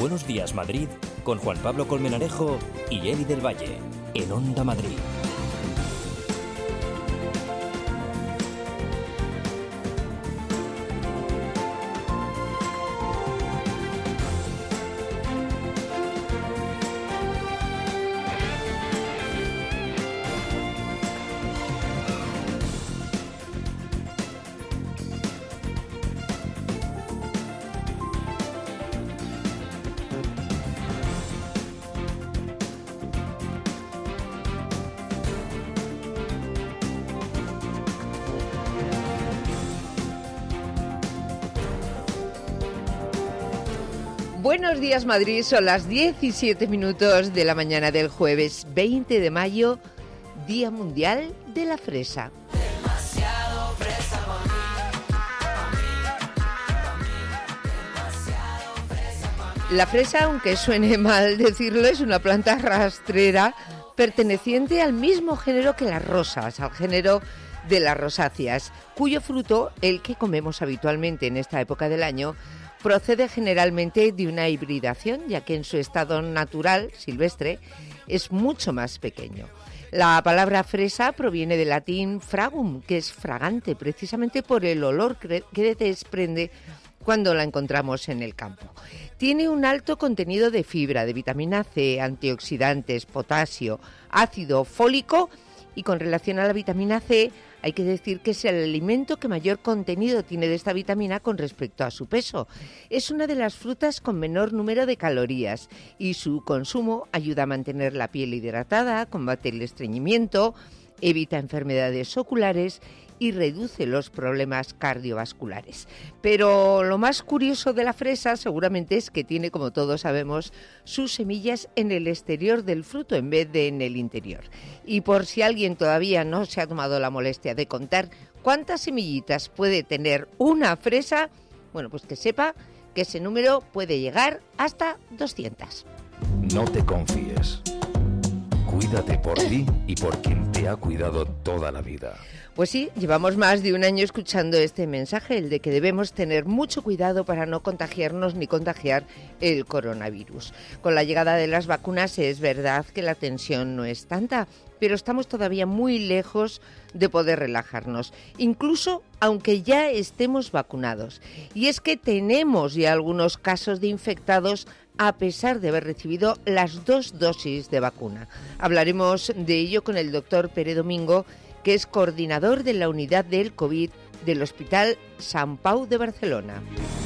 Buenos Días Madrid con Juan Pablo Colmenarejo y Eli del Valle, en Onda Madrid. Buenos días Madrid, son las 17 minutos de la mañana del jueves 20 de mayo, Día Mundial de la Fresa. Demasiado fresa pa' mí. La fresa, aunque suene mal decirlo, es una planta rastrera perteneciente al mismo género que las rosas, al género de las rosáceas, cuyo fruto, el que comemos habitualmente en esta época del año, procede generalmente de una hibridación, ya que en su estado natural, silvestre, es mucho más pequeño. La palabra fresa proviene del latín fragum, que es fragante, precisamente por el olor que desprende cuando la encontramos en el campo. Tiene un alto contenido de fibra, de vitamina C, antioxidantes, potasio, ácido fólico, y con relación a la vitamina C, hay que decir que es el alimento que mayor contenido tiene de esta vitamina con respecto a su peso. Es una de las frutas con menor número de calorías y su consumo ayuda a mantener la piel hidratada, combate el estreñimiento, evita enfermedades oculares y reduce los problemas cardiovasculares. Pero lo más curioso de la fresa seguramente es que tiene, como todos sabemos, sus semillas en el exterior del fruto en vez de en el interior. Y por si alguien todavía no se ha tomado la molestia de contar cuántas semillitas puede tener una fresa, bueno, pues que sepa que ese número puede llegar hasta 200. No te confíes. Cuídate por ti y por quien te ha cuidado toda la vida. Pues sí, llevamos más de un año escuchando este mensaje, el de que debemos tener mucho cuidado para no contagiarnos ni contagiar el coronavirus. Con la llegada de las vacunas es verdad que la tensión no es tanta, pero estamos todavía muy lejos de poder relajarnos, incluso aunque ya estemos vacunados. Y es que tenemos ya algunos casos de infectados a pesar de haber recibido las 2 dosis de vacuna. Hablaremos de ello con el doctor Pere Domingo, que es coordinador de la unidad del COVID del Hospital Sant Pau de Barcelona.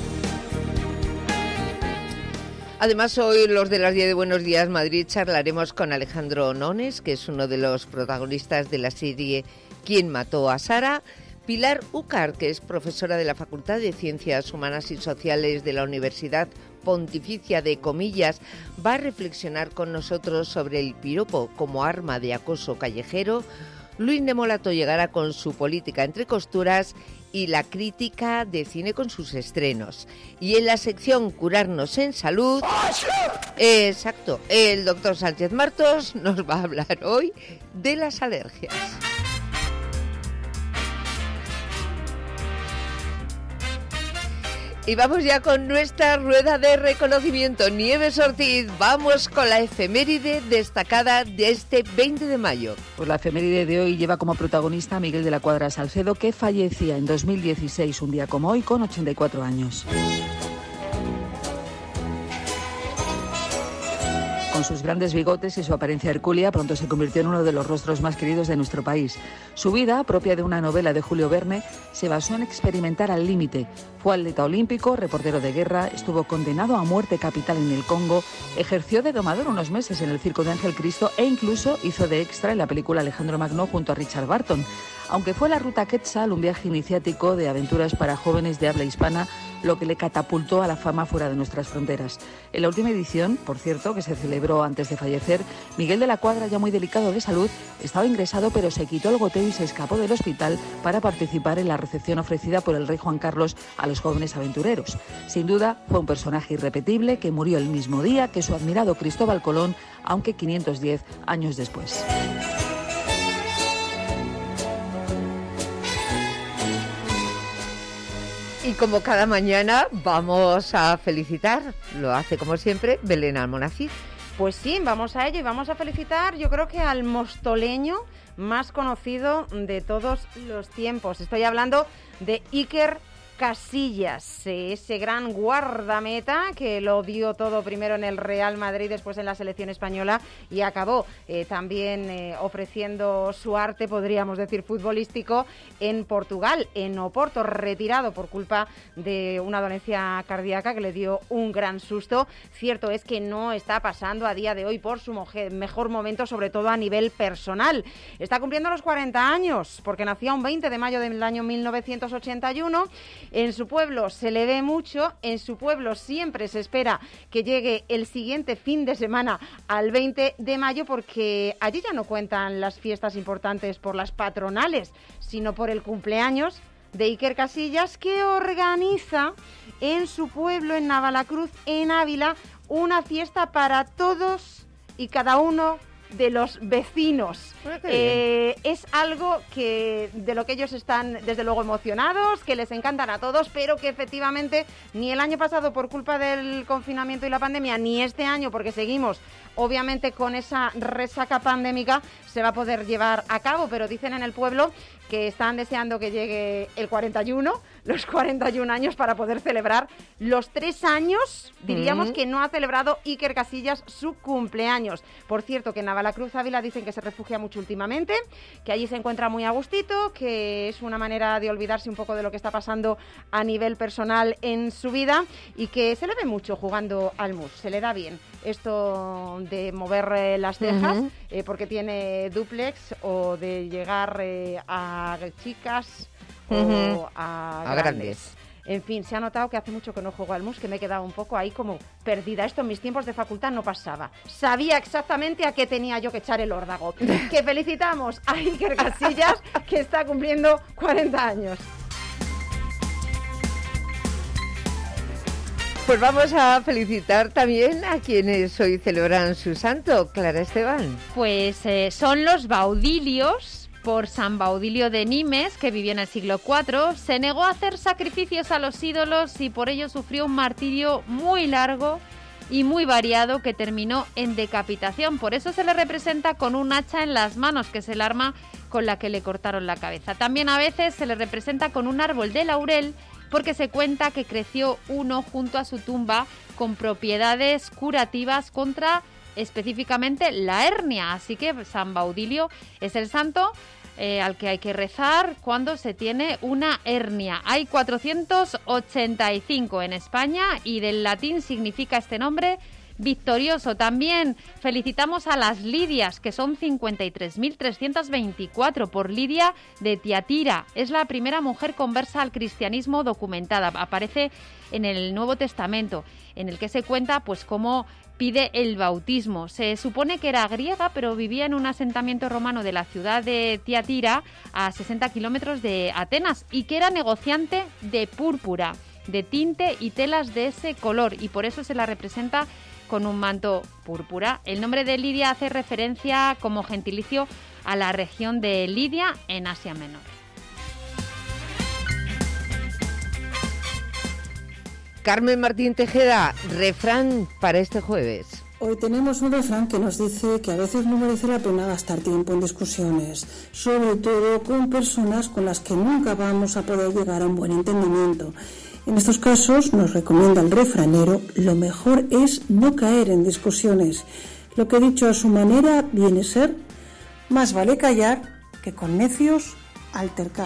Además, hoy los de las 10 de Buenos Días Madrid charlaremos con Alejandro Nones, que es uno de los protagonistas de la serie ¿Quién mató a Sara?, Pilar Úcar, que es profesora de la Facultad de Ciencias Humanas y Sociales de la Universidad Pontificia de Comillas, va a reflexionar con nosotros sobre el piropo como arma de acoso callejero. Luis de Molato llegará con su política entre costuras y la crítica de cine con sus estrenos. Y en la sección Curarnos en Salud, exacto, el doctor Sánchez Martos nos va a hablar hoy de las alergias. Y vamos ya con nuestra rueda de reconocimiento. Nieves Ortiz, vamos con la efeméride destacada de este 20 de mayo. Pues la efeméride de hoy lleva como protagonista a Miguel de la Cuadra Salcedo, que fallecía en 2016, un día como hoy, con 84 años. Con sus grandes bigotes y su apariencia hercúlea, pronto se convirtió en uno de los rostros más queridos de nuestro país. Su vida, propia de una novela de Julio Verne, se basó en experimentar al límite. Fue atleta olímpico, reportero de guerra, estuvo condenado a muerte capital en el Congo, ejerció de domador unos meses en el Circo de Ángel Cristo e incluso hizo de extra en la película Alejandro Magno junto a Richard Burton. Aunque fue la Ruta Quetzal, un viaje iniciático de aventuras para jóvenes de habla hispana, lo que le catapultó a la fama fuera de nuestras fronteras. En la última edición, por cierto, que se celebró antes de fallecer, Miguel de la Cuadra, ya muy delicado de salud, estaba ingresado, pero se quitó el goteo y se escapó del hospital para participar en la recepción ofrecida por el rey Juan Carlos a los jóvenes aventureros. Sin duda, fue un personaje irrepetible que murió el mismo día que su admirado Cristóbal Colón, aunque 510 años después. Y como cada mañana vamos a felicitar, lo hace como siempre Belén Almonacid. Pues sí, vamos a ello y vamos a felicitar, yo creo que al mostoleño más conocido de todos los tiempos. Estoy hablando de Iker Casillas, ese gran guardameta que lo dio todo primero en el Real Madrid, después en la selección española y acabó también ofreciendo su arte, podríamos decir, futbolístico en Portugal, en Oporto, retirado por culpa de una dolencia cardíaca que le dio un gran susto. Cierto es que no está pasando a día de hoy por su mejor momento, sobre todo a nivel personal. Está cumpliendo los 40 años porque nació un 20 de mayo del año 1981. En su pueblo se le ve mucho, en su pueblo siempre se espera que llegue el siguiente fin de semana al 20 de mayo porque allí ya no cuentan las fiestas importantes por las patronales, sino por el cumpleaños de Iker Casillas, que organiza en su pueblo, en Navalacruz, en Ávila, una fiesta para todos y cada uno de los vecinos. Es algo que de lo que ellos están desde luego emocionados, que les encantan a todos, pero que efectivamente ni el año pasado por culpa del confinamiento y la pandemia, ni este año porque seguimos obviamente con esa resaca pandémica, se va a poder llevar a cabo, pero dicen en el pueblo que están deseando que llegue el 41, los 41 años para poder celebrar los 3 años, diríamos, que no ha celebrado Iker Casillas su cumpleaños. Por cierto, que en Navalacruz, Ávila, dicen que se refugia mucho últimamente, que allí se encuentra muy a gustito, que es una manera de olvidarse un poco de lo que está pasando a nivel personal en su vida y que se le ve mucho jugando al mus, se le da bien esto de mover las cejas, porque tiene dúplex o de llegar a chicas o a grandes. En fin, se ha notado que hace mucho que no juego al mus, que me he quedado un poco ahí como perdida. Esto en mis tiempos de facultad no pasaba. Sabía exactamente a qué tenía yo que echar el órdago. Que felicitamos a Iker Casillas, que está cumpliendo 40 años. Pues vamos a felicitar también a quienes hoy celebran su santo. Clara Esteban. Pues son los Baudilios. Por San Baudilio de Nimes, que vivió en el siglo IV, se negó a hacer sacrificios a los ídolos y por ello sufrió un martirio muy largo y muy variado que terminó en decapitación. Por eso se le representa con un hacha en las manos, que es el arma con la que le cortaron la cabeza. También a veces se le representa con un árbol de laurel, porque se cuenta que creció uno junto a su tumba con propiedades curativas contra específicamente la hernia. Así que San Baudilio es el santo al que hay que rezar cuando se tiene una hernia. Hay 485 en España y del latín significa este nombre victorioso. También felicitamos a las Lidias, que son 53.324, por Lidia de Tiatira. Es la primera mujer conversa al cristianismo documentada. Aparece en el Nuevo Testamento, en el que se cuenta pues cómo pide el bautismo. Se supone que era griega, pero vivía en un asentamiento romano de la ciudad de Tiatira, a 60 kilómetros de Atenas, y que era negociante de púrpura, de tinte y telas de ese color, y por eso se la representa con un manto púrpura. El nombre de Lidia hace referencia como gentilicio a la región de Lidia en Asia Menor. Carmen Martín Tejeda, refrán para este jueves. Hoy tenemos un refrán que nos dice que a veces no merece la pena gastar tiempo en discusiones, sobre todo con personas con las que nunca vamos a poder llegar a un buen entendimiento. En estos casos, nos recomienda el refranero, lo mejor es no caer en discusiones. Lo que dicho a su manera viene a ser, más vale callar que con necios altercar.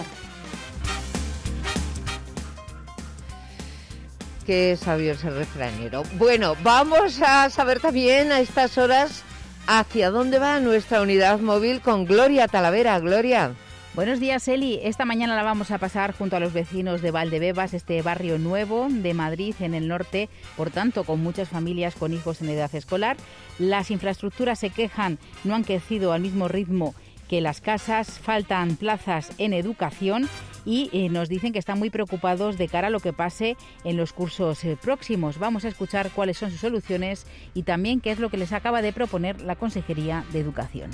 Qué sabio es el refranero. Bueno, vamos a saber también a estas horas hacia dónde va nuestra unidad móvil con Gloria Talavera. Gloria. Buenos días, Eli. Esta mañana la vamos a pasar junto a los vecinos de Valdebebas, este barrio nuevo de Madrid en el norte, por tanto, con muchas familias con hijos en edad escolar. Las infraestructuras se quejan, no han crecido al mismo ritmo que las casas, faltan plazas en educación y nos dicen que están muy preocupados de cara a lo que pase en los cursos próximos. Vamos a escuchar cuáles son sus soluciones y también qué es lo que les acaba de proponer la Consejería de Educación.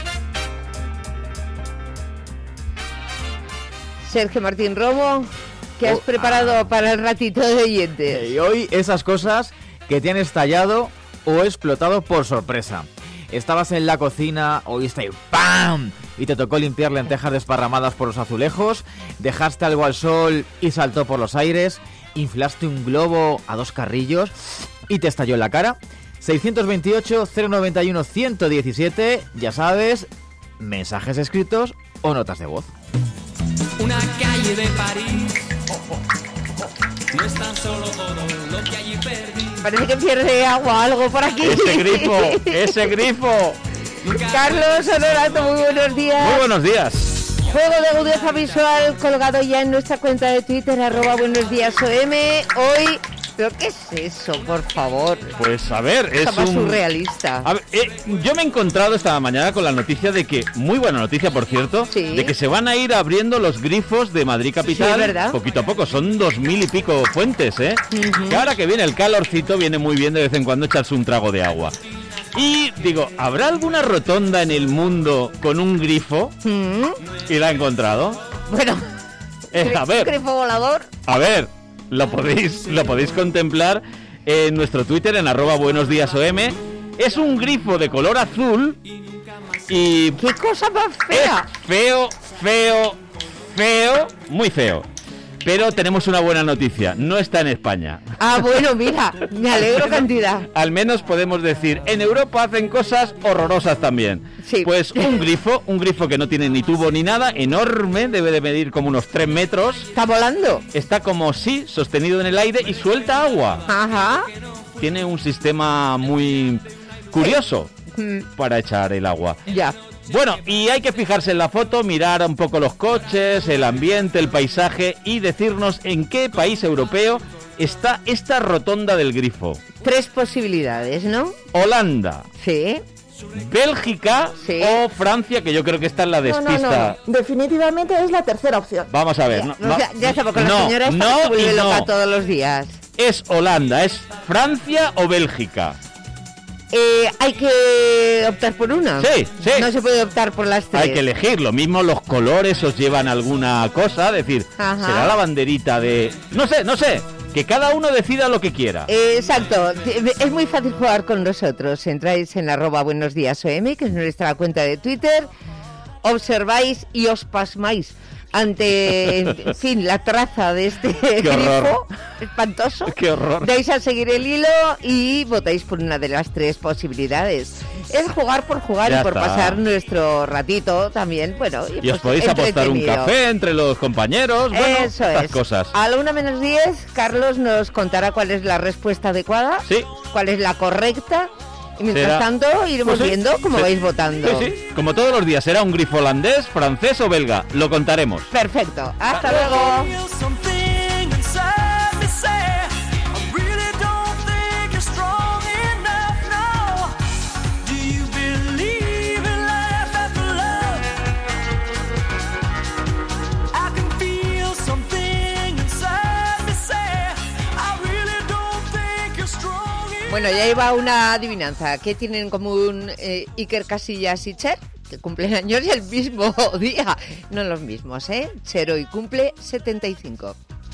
Sergio Martín Romo. ¿Qué has preparado para el ratito de oyentes? Y hoy esas cosas que te han estallado o explotado por sorpresa. Estabas en la cocina, oíste ¡pam! Y te tocó limpiar lentejas desparramadas por los azulejos, dejaste algo al sol y saltó por los aires, inflaste un globo a 2 carrillos y te estalló en la cara. 628-091-117, ya sabes, mensajes escritos o notas de voz. Una calle de París. No es tan solo todo lo que allí perdí. Parece que pierde agua algo por aquí. ¡Ese grifo! Carlos Honorato, muy buenos días. Muy buenos días. Juego de agudeza visual colgado ya en nuestra cuenta de Twitter, @buenosdíasOM. Hoy, ¿pero qué es eso, por favor? Pues a ver, es más surrealista. A ver, yo me he encontrado esta mañana con la noticia de que, muy buena noticia por cierto, sí, de que se van a ir abriendo los grifos de Madrid capital, sí, ¿verdad? Poquito a poco, son 2000 y pico fuentes, ¿eh? Que ahora que viene el calorcito, viene muy bien de vez en cuando echarse un trago de agua. Y digo, ¿habrá alguna rotonda en el mundo con un grifo? Y la he encontrado. Bueno, a ver, ¿un grifo volador? A ver, lo podéis contemplar en nuestro Twitter, en @buenosdíasom. Es un grifo de color azul y... ¡Qué cosa más fea! Es feo, muy feo. Pero tenemos una buena noticia, no está en España. Ah, bueno, mira, me alegro cantidad. Al menos podemos decir, en Europa hacen cosas horrorosas también. Sí. Pues un grifo que no tiene ni tubo ni nada, enorme, debe de medir como unos 3 metros. ¿Está volando? Está como sostenido en el aire y suelta agua. Ajá. Tiene un sistema muy curioso para echar el agua. Ya. Bueno, y hay que fijarse en la foto, mirar un poco los coches, el ambiente, el paisaje y decirnos en qué país europeo está esta rotonda del grifo. 3 posibilidades, ¿no? Holanda. Sí. Bélgica, sí, o Francia, que yo creo que esta es la despista. No. Definitivamente es la tercera opción. Vamos a ver. Ya está, porque la señora esta se vuelve loca todos los días. ¿Es Holanda, es Francia o Bélgica? Hay que optar por una. Sí. No se puede optar por las 3. Hay que elegir. Lo mismo los colores os llevan alguna cosa. Decir, ajá, será la banderita de... No sé. Que cada uno decida lo que quiera. Exacto. Es muy fácil jugar con nosotros. Entráis en @buenosdíasom, que es nuestra cuenta de Twitter. Observáis y os pasmáis ante, en fin, la traza de este grifo espantoso. ¡Qué horror! Dais a seguir el hilo y votáis por una de las 3 posibilidades. Es jugar por jugar ya y por está, pasar nuestro ratito también, bueno. Y pues, os podéis apostar un café entre los compañeros, bueno, eso estas es. cosas. A la 1:10, Carlos nos contará cuál es la respuesta adecuada, sí, cuál es la correcta. Y mientras tanto iremos viendo cómo vais votando. Sí. Como todos los días, será un grifo holandés, francés o belga. Lo contaremos. Perfecto. Hasta luego. Bueno, ya iba una adivinanza. ¿Qué tienen en común Iker Casillas y Cher? Que cumplen años y el mismo día. No los mismos, ¿eh? Cher hoy cumple 75.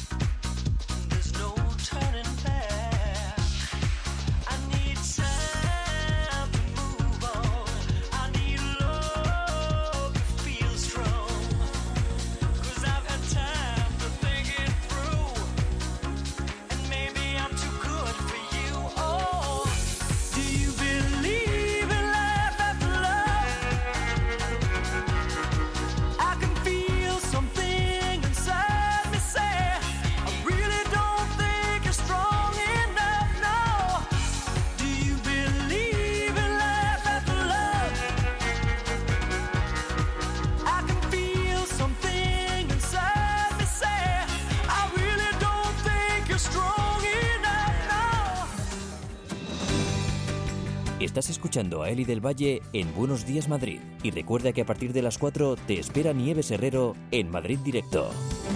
Estás escuchando a Eli del Valle en Buenos Días Madrid. Y recuerda que a partir de las 4 te espera Nieves Herrero en Madrid Directo.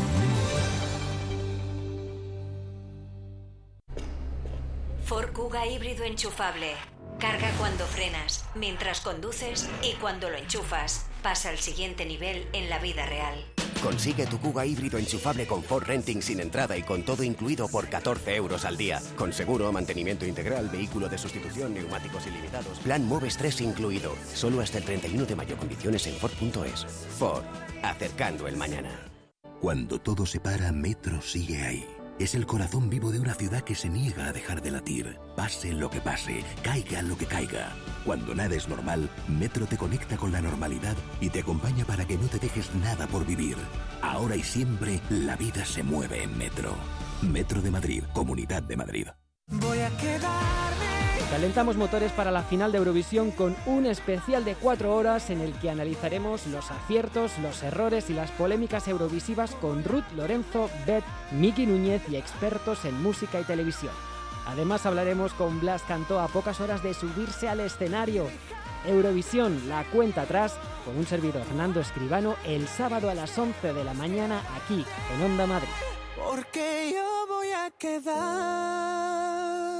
Ford Kuga híbrido enchufable. Carga cuando frenas, mientras conduces y cuando lo enchufas. Pasa al siguiente nivel en la vida real. Consigue tu Kuga híbrido enchufable con Ford Renting sin entrada y con todo incluido por 14 euros al día. Con seguro, mantenimiento integral, vehículo de sustitución, neumáticos ilimitados. Plan Moves 3 incluido. Solo hasta el 31 de mayo. Condiciones en Ford.es. Ford. Acercando el mañana. Cuando todo se para, Metro sigue ahí. Es el corazón vivo de una ciudad que se niega a dejar de latir. Pase lo que pase, caiga lo que caiga. Cuando nada es normal, Metro te conecta con la normalidad y te acompaña para que no te dejes nada por vivir. Ahora y siempre, la vida se mueve en Metro. Metro de Madrid, Comunidad de Madrid. Voy a quedarme. Calentamos motores para la final de Eurovisión con un especial de 4 horas en el que analizaremos los aciertos, los errores y las polémicas eurovisivas con Ruth Lorenzo, Beth, Miki Núñez y expertos en música y televisión. Además hablaremos con Blas Cantó a pocas horas de subirse al escenario. Eurovisión, la cuenta atrás, con un servidor Fernando Escribano el sábado a las 11 de la mañana aquí en Onda Madrid. Porque yo voy a quedar.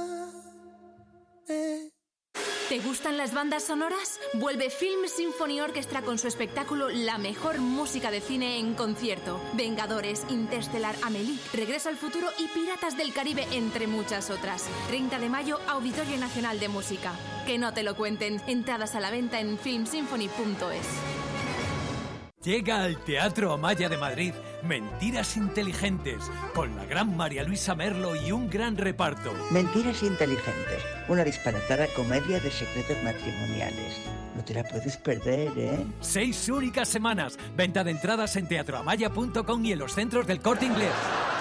¿Te gustan las bandas sonoras? Vuelve Film Symphony Orchestra con su espectáculo La mejor música de cine en concierto. Vengadores, Interstellar, Amélie, Regreso al futuro y Piratas del Caribe, entre muchas otras. 30 de mayo, Auditorio Nacional de Música. Que no te lo cuenten. Entradas a la venta en filmsymphony.es. Llega al Teatro Amaya de Madrid Mentiras Inteligentes, con la gran María Luisa Merlo y un gran reparto. Mentiras Inteligentes, una disparatada comedia de secretos matrimoniales. No te la puedes perder, ¿eh? 6 únicas semanas. Venta de entradas en teatroamaya.com y en los centros del Corte Inglés.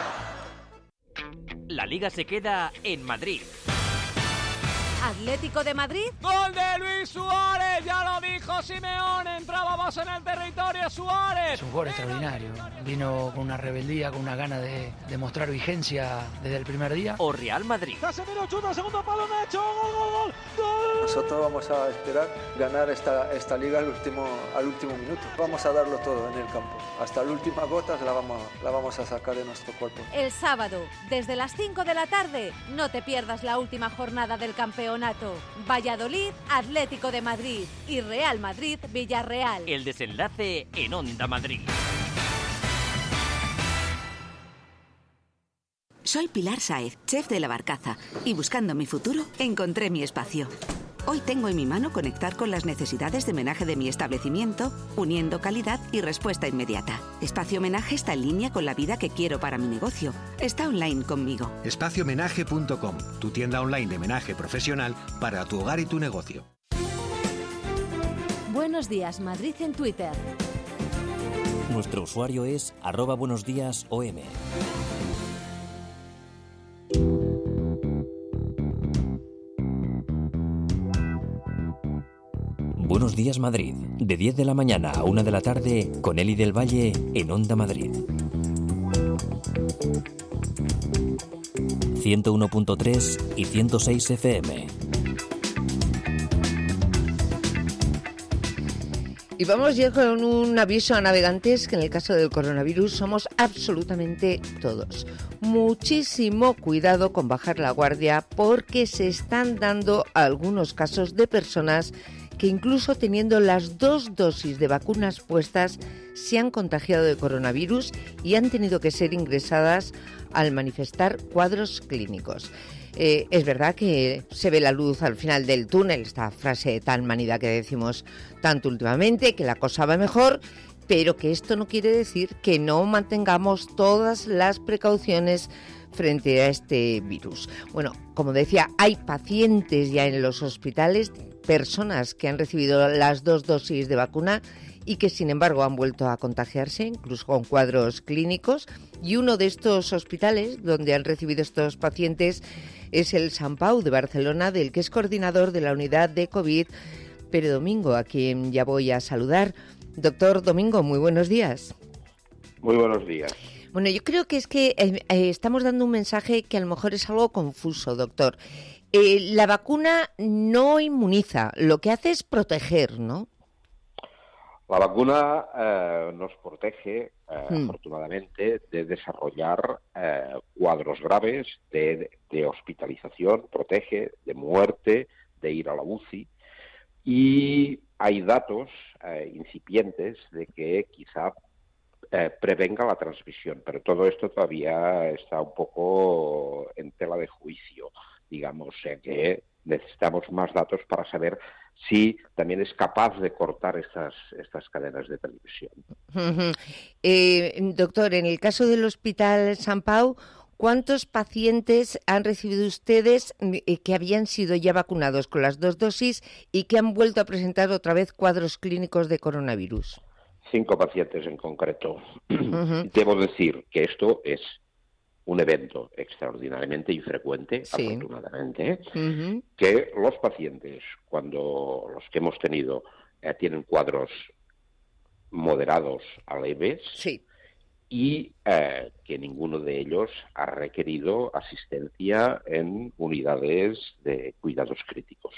La Liga se queda en Madrid. Atlético de Madrid. ¡Gol de Luis Suárez! ¡Ya lo dijo Simeone! ¡Entrábamos en el territorio Suárez! Es un jugador extraordinario. Vino con una rebeldía, con una gana de mostrar vigencia desde el primer día. O Real Madrid. Casemiro chuta, segundo palo, Nacho. ¡Gol, gol, gol! ¡Gol! Nosotros vamos a esperar ganar esta liga al último minuto. Vamos a darlo todo en el campo. Hasta la última gota la vamos a sacar de nuestro cuerpo. El sábado, desde las 5 de la tarde, no te pierdas la última jornada del campeonato. Valladolid, Atlético de Madrid y Real Madrid, Villarreal. El desenlace en Onda Madrid. Soy Pilar Sáez, chef de La Barcaza, y buscando mi futuro, encontré mi espacio. Hoy tengo en mi mano conectar con las necesidades de homenaje de mi establecimiento, uniendo calidad y respuesta inmediata. Espacio Homenaje está en línea con la vida que quiero para mi negocio. Está online conmigo. Espaciohomenaje.com, tu tienda online de homenaje profesional para tu hogar y tu negocio. Buenos días, Madrid en Twitter. Nuestro usuario es @buenosdiasom. Buenos días Madrid, de 10 de la mañana a 1 de la tarde, con Eli del Valle en Onda Madrid. 101.3 y 106 FM. Y vamos ya con un aviso a navegantes que en el caso del coronavirus somos absolutamente todos. Muchísimo cuidado con bajar la guardia porque se están dando algunos casos de personas que incluso teniendo las 2 dosis de vacunas puestas se han contagiado de coronavirus y han tenido que ser ingresadas al manifestar cuadros clínicos. Es verdad que se ve la luz al final del túnel, esta frase tan manida que decimos tanto últimamente, que la cosa va mejor, pero que esto no quiere decir que no mantengamos todas las precauciones frente a este virus. Bueno, como decía, hay pacientes ya en los hospitales, personas que han recibido las 2 dosis de vacuna y que sin embargo han vuelto a contagiarse, incluso con cuadros clínicos. Y uno de estos hospitales donde han recibido estos pacientes es el Sant Pau de Barcelona, del que es coordinador de la unidad de COVID, Pere Domingo, a quien ya voy a saludar. Doctor Domingo, muy buenos días. Muy buenos días. Bueno, yo creo que es que estamos dando un mensaje que a lo mejor es algo confuso, doctor. La vacuna no inmuniza, lo que hace es proteger, ¿no? La vacuna nos protege, afortunadamente, de desarrollar cuadros graves de hospitalización, protege de muerte, de ir a la UCI. Y hay datos incipientes de que quizá prevenga la transmisión. Pero todo esto todavía está un poco en tela de juicio, digamos, o sea que necesitamos más datos para saber si también es capaz de cortar estas cadenas de transmisión. Doctor, en el caso del Hospital Sant Pau, ¿cuántos pacientes han recibido ustedes que habían sido ya vacunados con las 2 dosis y que han vuelto a presentar otra vez cuadros clínicos de coronavirus? 5 pacientes en concreto. Debo decir que esto es un evento extraordinariamente infrecuente, afortunadamente, que los pacientes, cuando los que hemos tenido tienen cuadros moderados a leves, y que ninguno de ellos ha requerido asistencia en unidades de cuidados críticos.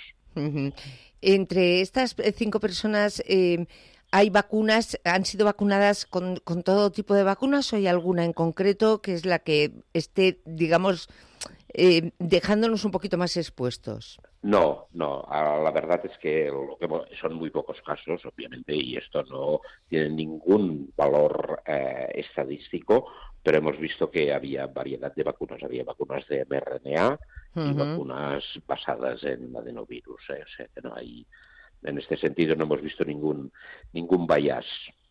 Entre estas 5 personas, ¿hay vacunas, han sido vacunadas con todo tipo de vacunas o hay alguna en concreto que es la que esté, digamos, dejándonos un poquito más expuestos? No, la verdad es que son muy pocos casos, obviamente, y esto no tiene ningún valor estadístico, pero hemos visto que había variedad de vacunas. Había vacunas de mRNA y vacunas basadas en adenovirus. O sea que no hay, en este sentido no hemos visto ningún bias.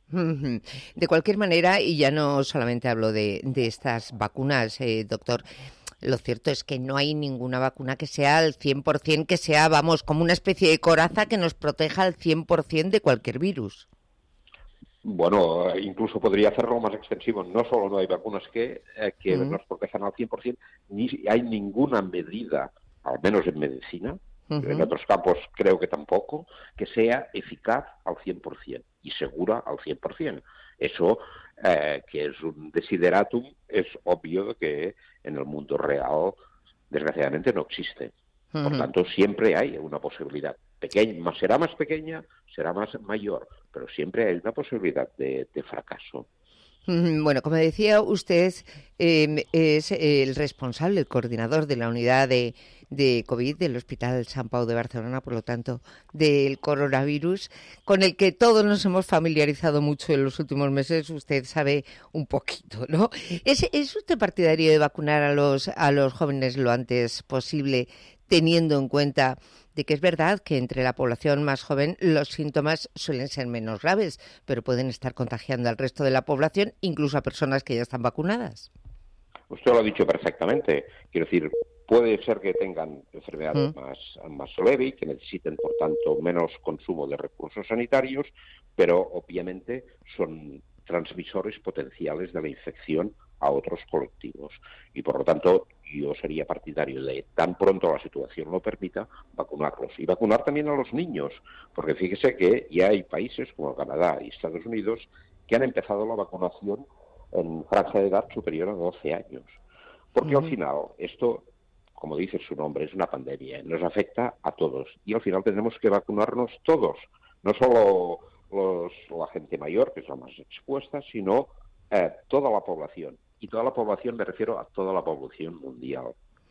De cualquier manera, y ya no solamente hablo de estas vacunas, doctor, lo cierto es que no hay ninguna vacuna que sea al 100%, que sea, vamos, como una especie de coraza que nos proteja al 100% de cualquier virus. Bueno, incluso podría hacerlo más extensivo. No solo no hay vacunas que nos protejan al 100%, ni hay ninguna medida, al menos en medicina, en otros campos creo que tampoco, que sea eficaz al 100% y segura al 100%. Eso, que es un desideratum, es obvio que en el mundo real, desgraciadamente, no existe. Por tanto, siempre hay una posibilidad. Será más pequeña, será más mayor, pero siempre hay una posibilidad de fracaso. Bueno, como decía usted, es el responsable, el coordinador de la unidad de COVID del Hospital Sant Pau de Barcelona, por lo tanto, del coronavirus, con el que todos nos hemos familiarizado mucho en los últimos meses. Usted sabe un poquito, ¿no? ¿Es usted partidario de vacunar a los jóvenes lo antes posible, teniendo en cuenta de que es verdad que entre la población más joven los síntomas suelen ser menos graves, pero pueden estar contagiando al resto de la población, incluso a personas que ya están vacunadas? Usted lo ha dicho perfectamente. Quiero decir, puede ser que tengan enfermedades más leve y que necesiten, por tanto, menos consumo de recursos sanitarios, pero obviamente son transmisores potenciales de la infección a otros colectivos. Y por lo tanto, yo sería partidario de, tan pronto la situación lo permita, vacunarlos. Y vacunar también a los niños, porque fíjese que ya hay países como Canadá y Estados Unidos que han empezado la vacunación en franja de edad superior a 12 años. Porque al final, esto, como dice su nombre, es una pandemia, nos afecta a todos. Y al final tenemos que vacunarnos todos, no solo la gente mayor, que es la más expuesta, sino toda la población. Y toda la población me refiero a toda la población mundial,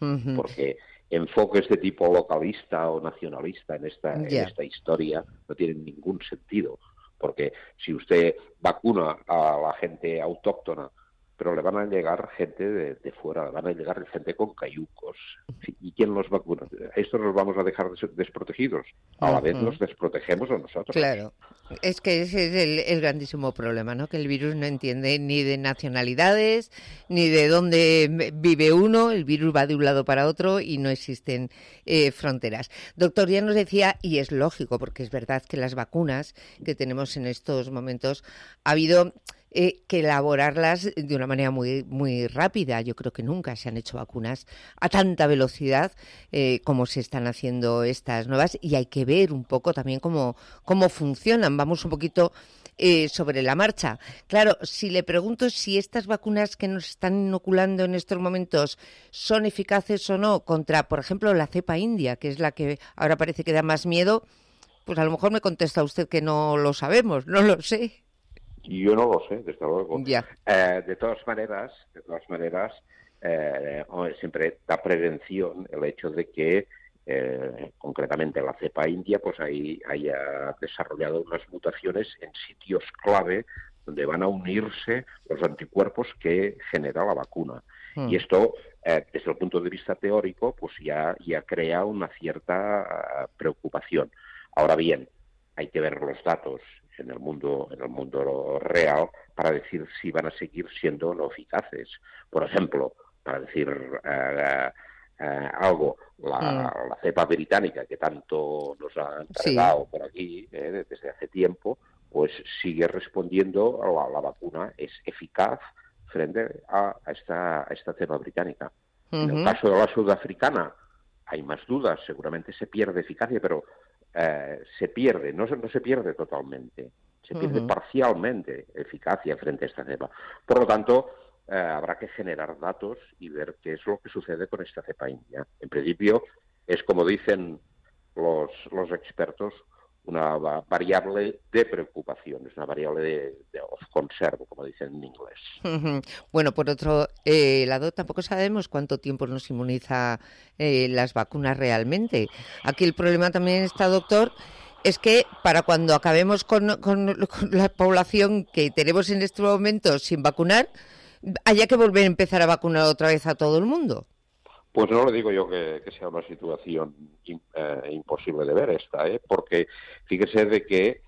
porque enfoques de tipo localista o nacionalista en esta historia no tienen ningún sentido, porque si usted vacuna a la gente autóctona, pero le van a llegar gente de fuera, le van a llegar gente con cayucos. ¿Y quién los vacuna? ¿Esto nos vamos a dejar desprotegidos? A la vez nos desprotegemos a nosotros. Claro, es que ese es el grandísimo problema, ¿no? Que el virus no entiende ni de nacionalidades, ni de dónde vive uno. El virus va de un lado para otro y no existen fronteras. Doctor, ya nos decía, y es lógico, porque es verdad que las vacunas que tenemos en estos momentos ha habido que elaborarlas de una manera muy, muy rápida. Yo creo que nunca se han hecho vacunas a tanta velocidad como se están haciendo estas nuevas, y hay que ver un poco también cómo funcionan. Vamos un poquito sobre la marcha. Claro, si le pregunto si estas vacunas que nos están inoculando en estos momentos son eficaces o no contra, por ejemplo, la cepa india, que es la que ahora parece que da más miedo, pues a lo mejor me contesta usted que no lo sabemos, no lo sé. Yo no lo sé, desde luego. Ya. De todas maneras, siempre da prevención el hecho de que, concretamente la cepa india, pues ahí haya desarrollado unas mutaciones en sitios clave donde van a unirse los anticuerpos que genera la vacuna. Y esto, desde el punto de vista teórico, pues ya crea una cierta preocupación. Ahora bien, hay que ver los datos en el mundo real para decir si van a seguir siendo no eficaces. Por ejemplo, para decir algo, la cepa británica que tanto nos ha entregado por aquí desde hace tiempo, pues sigue respondiendo a la vacuna, es eficaz frente a esta cepa británica. En el caso de la sudafricana hay más dudas, seguramente se pierde eficacia, pero se pierde, no se pierde totalmente, se pierde parcialmente eficacia frente a esta cepa. Por lo tanto, habrá que generar datos y ver qué es lo que sucede con esta cepa india. En principio, es como dicen los expertos, una variable de preocupación, es una variable de of concern, como dicen en inglés. Bueno, por otro lado, tampoco sabemos cuánto tiempo nos inmuniza las vacunas realmente. Aquí el problema también está, doctor, es que para cuando acabemos con la población que tenemos en este momento sin vacunar, haya que volver a empezar a vacunar otra vez a todo el mundo. Pues no le digo yo que sea una situación imposible de ver esta, porque fíjese de que,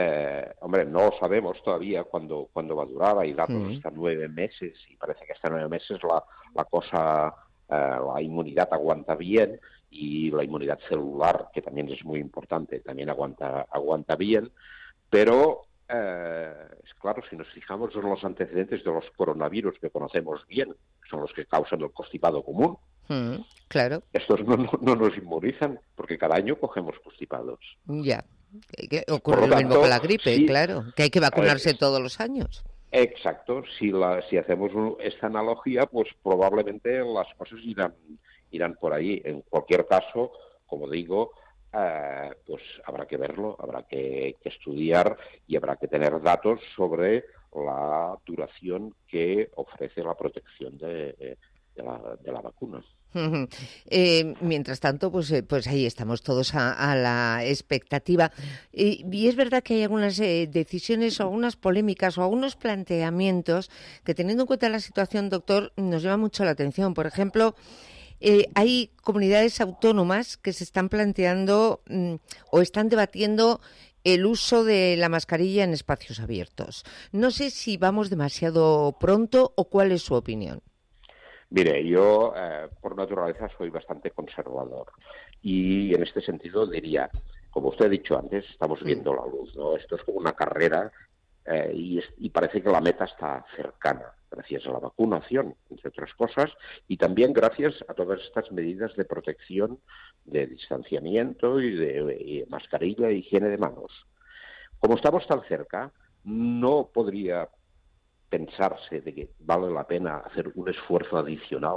no lo sabemos todavía cuándo va a durar, hay datos hasta 9 meses y parece que hasta 9 meses la cosa, la inmunidad aguanta bien y la inmunidad celular, que también es muy importante, también aguanta bien, pero es claro, si nos fijamos en los antecedentes de los coronavirus que conocemos bien, son los que causan el constipado común. Claro. Estos no nos inmunizan porque cada año cogemos constipados. Ya. Ocurre lo mismo con la gripe, claro, que hay que vacunarse todos los años. Exacto. Si hacemos esta analogía, pues probablemente las cosas irán por ahí. En cualquier caso, como digo, pues habrá que verlo, habrá que estudiar y habrá que tener datos sobre la duración que ofrece la protección de la vacuna. Mientras tanto, pues ahí estamos todos a la expectativa. Y es verdad que hay algunas decisiones o algunas polémicas o algunos planteamientos que, teniendo en cuenta la situación, doctor, nos llama mucho la atención. Por ejemplo, hay comunidades autónomas que se están planteando o están debatiendo el uso de la mascarilla en espacios abiertos. No sé si vamos demasiado pronto o cuál es su opinión. Mire, yo por naturaleza soy bastante conservador y en este sentido diría, como usted ha dicho antes, estamos viendo la luz, ¿no? Esto es como una carrera y parece que la meta está cercana, gracias a la vacunación, entre otras cosas, y también gracias a todas estas medidas de protección, de distanciamiento y de mascarilla e higiene de manos. Como estamos tan cerca, no podría pensarse de que vale la pena hacer un esfuerzo adicional,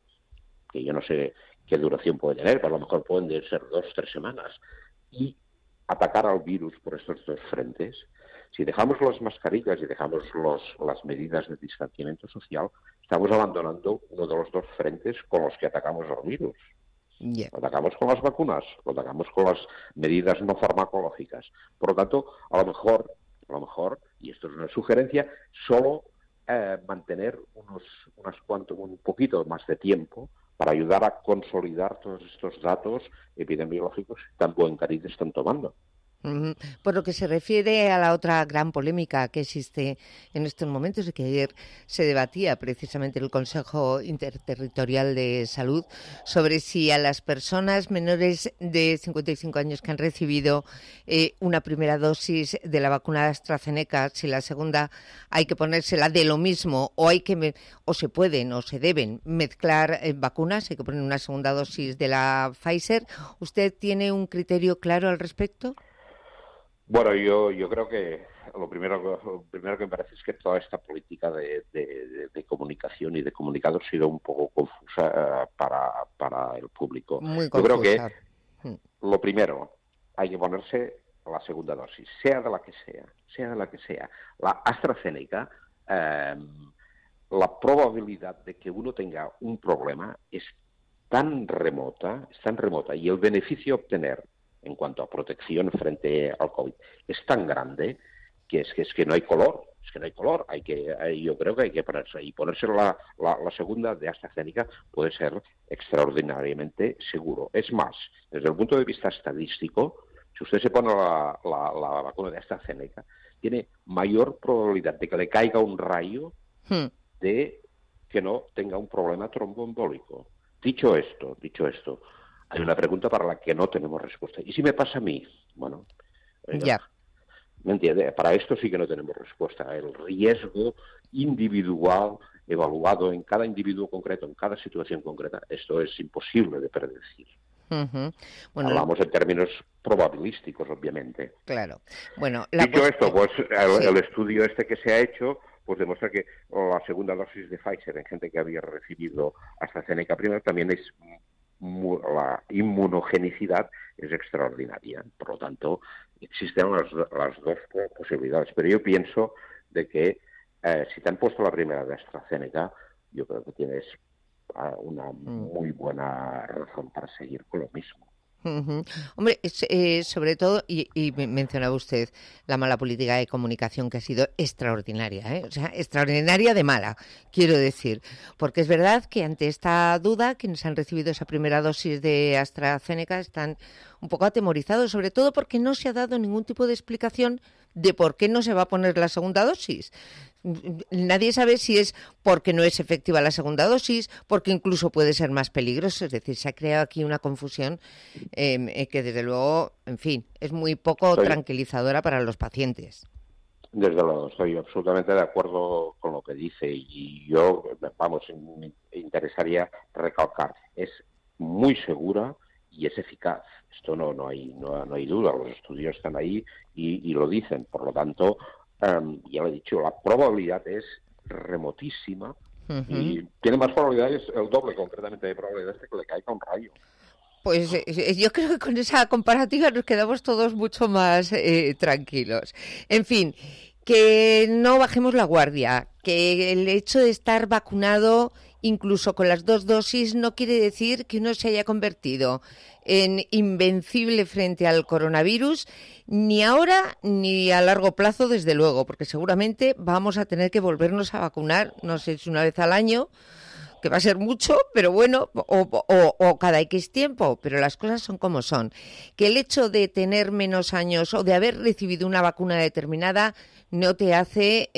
que yo no sé qué duración puede tener, pero a lo mejor pueden ser 2 o 3 semanas, y atacar al virus por estos dos frentes. Si dejamos las mascarillas y dejamos las medidas de distanciamiento social, estamos abandonando uno de los dos frentes con los que atacamos al virus. Yeah. Lo atacamos con las vacunas, lo atacamos con las medidas no farmacológicas. Por lo tanto, a lo mejor, y esto es una sugerencia, solo mantener un poquito más de tiempo para ayudar a consolidar todos estos datos epidemiológicos que tan buen cariz están tomando. Por lo que se refiere a la otra gran polémica que existe en estos momentos y que ayer se debatía precisamente en el Consejo Interterritorial de Salud sobre si a las personas menores de 55 años que han recibido una primera dosis de la vacuna AstraZeneca, si la segunda hay que ponérsela de lo mismo o se pueden o se deben mezclar vacunas, hay que poner una segunda dosis de la Pfizer. ¿Usted tiene un criterio claro al respecto? Bueno, yo creo que lo primero que me parece es que toda esta política de comunicación y de comunicados ha sido un poco confusa para el público. Muy confusa. Yo creo que lo primero, hay que ponerse la segunda dosis, sea de la que sea. La AstraZeneca, la probabilidad de que uno tenga un problema es tan remota y el beneficio a obtener en cuanto a protección frente al COVID es tan grande que es que no hay color. es que no hay color, yo creo que hay que ponerse, y ponerse la segunda de AstraZeneca puede ser extraordinariamente seguro. Es más, desde el punto de vista estadístico, si usted se pone la vacuna de AstraZeneca, tiene mayor probabilidad de que le caiga un rayo de que no tenga un problema tromboembólico. Dicho esto, hay una pregunta para la que no tenemos respuesta. ¿Y si me pasa a mí? Bueno, ya. ¿Me entiende? Para esto sí que no tenemos respuesta. El riesgo individual evaluado en cada individuo concreto, en cada situación concreta, esto es imposible de predecir. Bueno, hablamos en términos probabilísticos, obviamente. Claro. Bueno, dicho esto, pues el estudio que se ha hecho pues demuestra que la segunda dosis de Pfizer en gente que había recibido AstraZeneca primero también es la inmunogenicidad es extraordinaria. Por lo tanto, existen las dos posibilidades. Pero yo pienso de que si te han puesto la primera de AstraZeneca, yo creo que tienes una muy buena razón para seguir con lo mismo. Hombre, sobre todo, y mencionaba usted la mala política de comunicación que ha sido extraordinaria, o sea, extraordinaria de mala, quiero decir, porque es verdad que ante esta duda, quienes han recibido esa primera dosis de AstraZeneca están un poco atemorizados, sobre todo porque no se ha dado ningún tipo de explicación de por qué no se va a poner la segunda dosis. Nadie sabe si es porque no es efectiva la segunda dosis, porque incluso puede ser más peligroso. Es decir, se ha creado aquí una confusión que desde luego, en fin, es muy poco tranquilizadora para los pacientes. Desde luego, estoy absolutamente de acuerdo con lo que dice y yo, me interesaría recalcar, es muy segura y es eficaz. Esto no hay duda, los estudios están ahí y lo dicen. Por lo tanto, ya lo he dicho, la probabilidad es remotísima y tiene más probabilidades, el doble concretamente de probabilidades de que le caiga un rayo. Pues yo creo que con esa comparativa nos quedamos todos mucho más tranquilos. En fin, que no bajemos la guardia, que el hecho de estar vacunado incluso con las 2 dosis no quiere decir que uno se haya convertido en invencible frente al coronavirus, ni ahora ni a largo plazo, desde luego, porque seguramente vamos a tener que volvernos a vacunar, no sé si una vez al año, que va a ser mucho, pero bueno, o cada X tiempo, pero las cosas son como son. Que el hecho de tener menos años o de haber recibido una vacuna determinada no te hace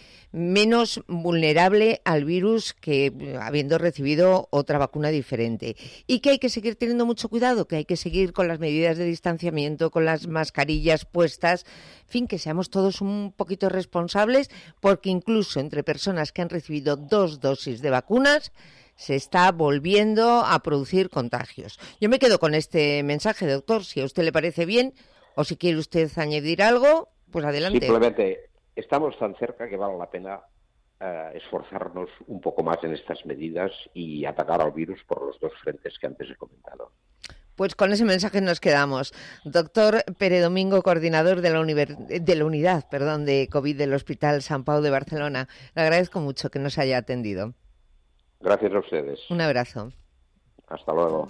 menos vulnerable al virus que habiendo recibido otra vacuna diferente. Y que hay que seguir teniendo mucho cuidado, que hay que seguir con las medidas de distanciamiento, con las mascarillas puestas, en fin, que seamos todos un poquito responsables, porque incluso entre personas que han recibido 2 dosis de vacunas se está volviendo a producir contagios. Yo me quedo con este mensaje, doctor, si a usted le parece bien, o si quiere usted añadir algo, pues adelante. Simplemente estamos tan cerca que vale la pena esforzarnos un poco más en estas medidas y atacar al virus por los 2 frentes que antes he comentado. Pues con ese mensaje nos quedamos. Doctor Pere Domingo, coordinador de la unidad de COVID del Hospital Sant Pau de Barcelona. Le agradezco mucho que nos haya atendido. Gracias a ustedes. Un abrazo. Hasta luego.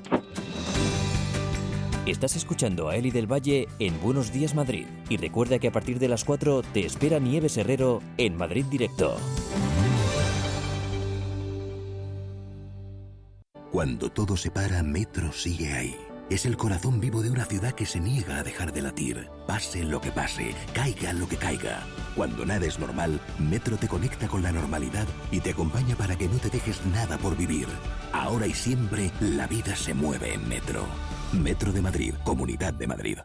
Estás escuchando a Eli del Valle en Buenos Días Madrid. Y recuerda que a partir de las 4 te espera Nieves Herrero en Madrid Directo. Cuando todo se para, Metro sigue ahí. Es el corazón vivo de una ciudad que se niega a dejar de latir. Pase lo que pase, caiga lo que caiga. Cuando nada es normal, Metro te conecta con la normalidad y te acompaña para que no te dejes nada por vivir. Ahora y siempre, la vida se mueve en Metro. Metro de Madrid, Comunidad de Madrid.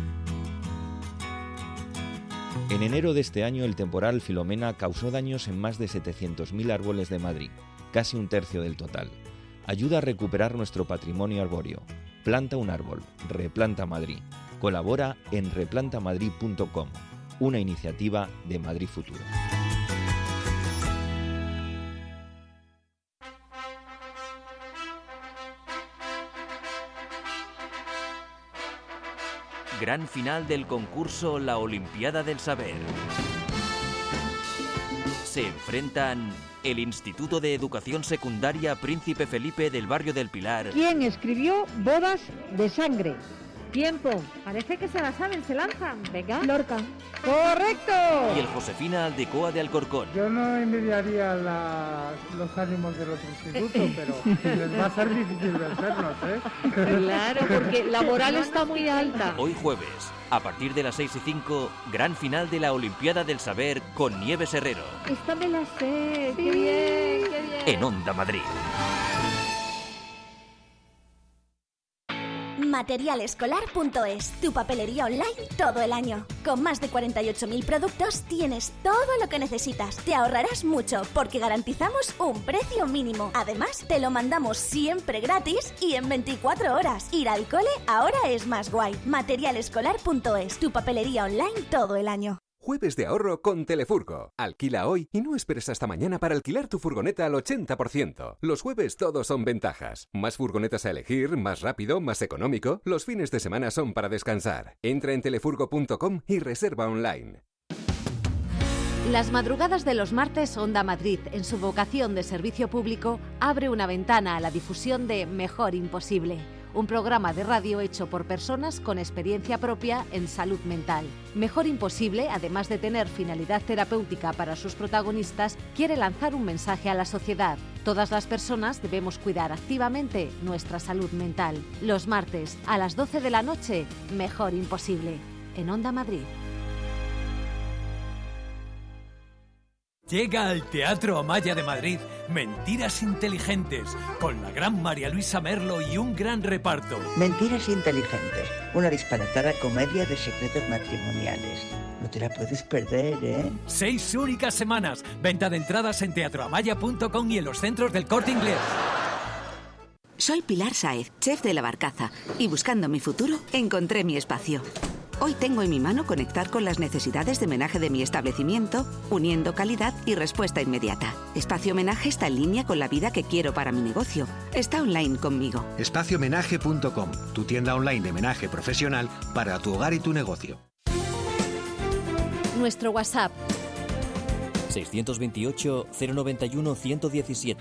En enero de este año, el temporal Filomena causó daños en más de 700.000 árboles de Madrid, casi un tercio del total. Ayuda a recuperar nuestro patrimonio arbóreo. Planta un árbol. Replanta Madrid. Colabora en replantamadrid.com, una iniciativa de Madrid Futuro. Gran final del concurso La Olimpiada del Saber. Se enfrentan el Instituto de Educación Secundaria Príncipe Felipe del barrio del Pilar. ¿Quién escribió Bodas de Sangre? Tiempo. Parece que se la saben, se lanzan. Venga. Lorca. ¡Correcto! Y el Josefina Aldecoa de Alcorcón. Yo no envidiaría los ánimos del otro instituto, pero les va a ser difícil vencernos, ¿eh? Claro, porque la moral está muy alta. Hoy jueves, a partir de las 6:05, gran final de la Olimpiada del Saber con Nieves Herrero. Esta me la sé. ¡Qué bien, qué bien! En Onda Madrid. Materialescolar.es, tu papelería online todo el año. Con más de 48.000 productos tienes todo lo que necesitas. Te ahorrarás mucho porque garantizamos un precio mínimo. Además, te lo mandamos siempre gratis y en 24 horas. Ir al cole ahora es más guay. Materialescolar.es, tu papelería online todo el año. Jueves de ahorro con Telefurgo. Alquila hoy y no esperes hasta mañana para alquilar tu furgoneta al 80%. Los jueves todos son ventajas. Más furgonetas a elegir, más rápido, más económico. Los fines de semana son para descansar. Entra en telefurgo.com y reserva online. Las madrugadas de los martes, Onda Madrid, en su vocación de servicio público, abre una ventana a la difusión de Mejor Imposible, un programa de radio hecho por personas con experiencia propia en salud mental. Mejor Imposible, además de tener finalidad terapéutica para sus protagonistas, quiere lanzar un mensaje a la sociedad. Todas las personas debemos cuidar activamente nuestra salud mental. Los martes, a las 12 de la noche, Mejor Imposible, en Onda Madrid. Llega al Teatro Amaya de Madrid Mentiras Inteligentes, con la gran María Luisa Merlo y un gran reparto. Mentiras Inteligentes, una disparatada comedia de secretos matrimoniales. No te la puedes perder, ¿eh? 6 únicas semanas. Venta de entradas en teatroamaya.com y en los centros del Corte Inglés. Soy Pilar Sáez, chef de La Barcaza, y buscando mi futuro encontré mi espacio. Hoy tengo en mi mano conectar con las necesidades de menaje de mi establecimiento, uniendo calidad y respuesta inmediata. Espacio Menaje está en línea con la vida que quiero para mi negocio. Está online conmigo. Espaciomenaje.com, tu tienda online de menaje profesional para tu hogar y tu negocio. Nuestro WhatsApp 628 091 117.